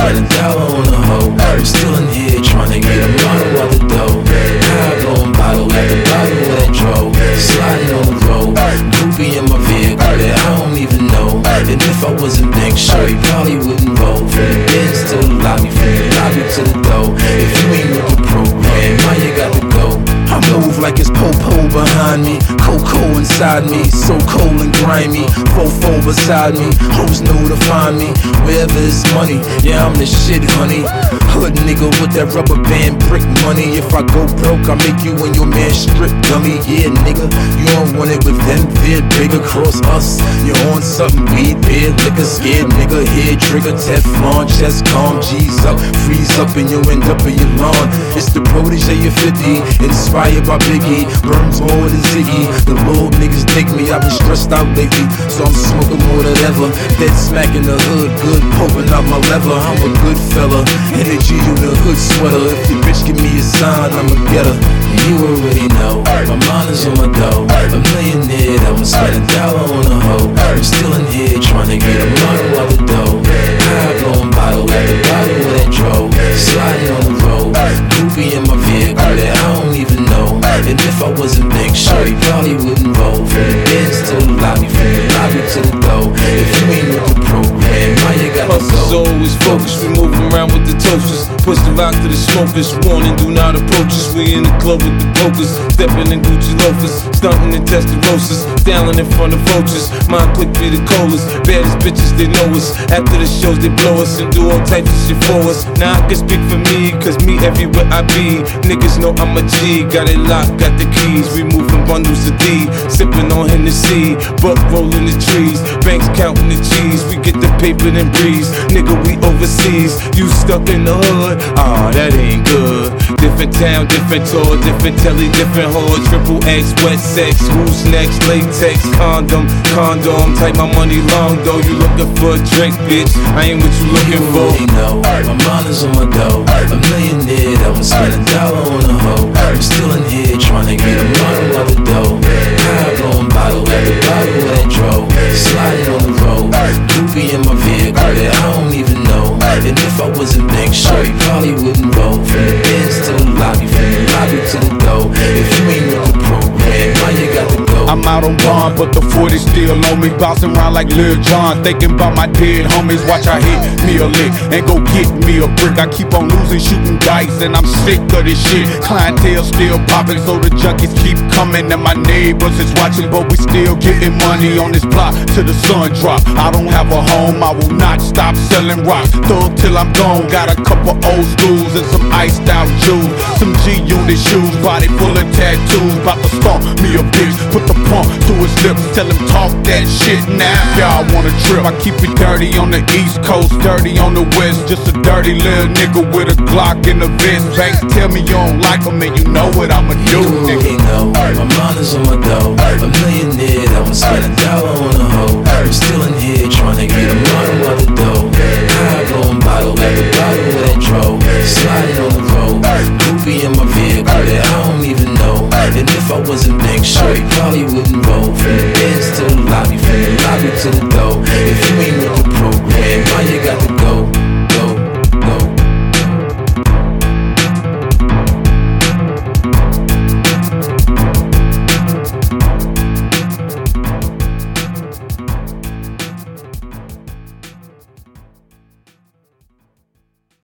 spend a dollar on a hoe. I'm still in here trying to get a model of the dough. High blowing bottle after bottle of that dro. Sliding on the road, groupie in my vehicle that I don't even know. And if I wasn't Big Shorty, probably wouldn't roll. From the Benz to the lobby, from the lobby to the door. If you ain't with the program, now you got to go. I move like it's po-po behind me, Coco inside me, so cold and grimy, fofo beside me, hoes know to find me, wherever it's money, yeah I'm the shit honey. Hood nigga with that rubber band brick money. If I go broke, I make you and your man strip dummy. Yeah nigga, you don't want it with them vid big across us. You're on something, weed, beer, liquor, scared nigga, head trigger, Teflon, chest calm, G's up, freeze up and you end up in your lawn. It's the protege of 50, inspired by Biggie, burns more than Ziggy. The little niggas dig me, I've been stressed out lately, so I'm smoking more than ever. Dead smack in the hood, good poking out my lever. I'm a good fella, energy in the hood sweater. If your bitch give me a sign, I'ma get her. You already know, my mind is on my dough. A millionaire, I'ma spend a dollar on a hoe. I'm still in here trying to get a model of the dough. High blowing bottle after bottle of that dro. Sliding on the road, groupie in my vehicle that I don't even know. And if I wasn't Big Shorty, probably wouldn't roll. From the Benz to the lobby, from the lobby to the door. If you ain't with the program, now you got to go. Hustle's always focused, we moving around with the toasters. Push the rock to the smokers, warning, do not approach us. We in the club with the pokers, stepping in Gucci loafers, stunting in Testarossas, styling in front of vultures. My clique be the coldest, baddest bitches, they know us. After the shows, they blow us and do all types of shit for us. Now I can speak for me, cause me everywhere I be. Niggas know I'm a G, got it locked, got the keys. We moving bundles of D, sipping on Hennessy, buck rolling the trees, banks counting the cheese. We get the paper and breeze, nigga we overseas. You stuck in the hood, ah that ain't good. Different town, different tour, different telly, different whore. Triple X, wet sex, who's next? Latex, condom, type my money long though. You looking for a drink, bitch? I ain't what you looking for. You know, my mind is on my dough. A millionaire, I'ma spend a dollar on a hoe. I'm still in here trying to get a model of the dough. High blowing bottle after bottle of that dro. Sliding on the road, groupie in my vehicle that I don't even know. And if I wasn't Big Shorty, probably wouldn't roll. From the Benz to the lobby, from the lobby to the door. If you ain't with the program, now you got to go. I'm out on bond, but the 40 still on me. Bouncing around like Lil Jon, thinking about my dead homies. Watch I hit me a lick and go get me a brick. I keep on losing, shooting dice, and I'm sick of this shit. Clientele still popping, so the junkies keep coming. And my neighbors is watching, but we still getting money on this block till the sun drop. I don't have a home, I will not stop selling rocks. Thug till I'm gone, got a couple old schools and some iced out jewels. Some G-Unit shoes, body full of tattoos. About to stomp me a bitch, put the pump to his lips, tell him talk that shit now. Y'all wanna trip, I keep it dirty on the East Coast, dirty on the West. Just a dirty little nigga with a Glock in the vest. Bank tell me you don't like him and you know what I'ma do, nigga. Know, my mind is on my dough. A millionaire, I'ma spend a dollar on a hoe. I'm still in here trying to get a model of the dough. High blowing bottle after bottle of that dro. Sliding on the road, groupie in my vehicle that I don't even know. And if I wasn't Big Shorty, probably wouldn't roll. From the Benz to the lobby, from the lobby to the door. If you ain't with the program, now you got to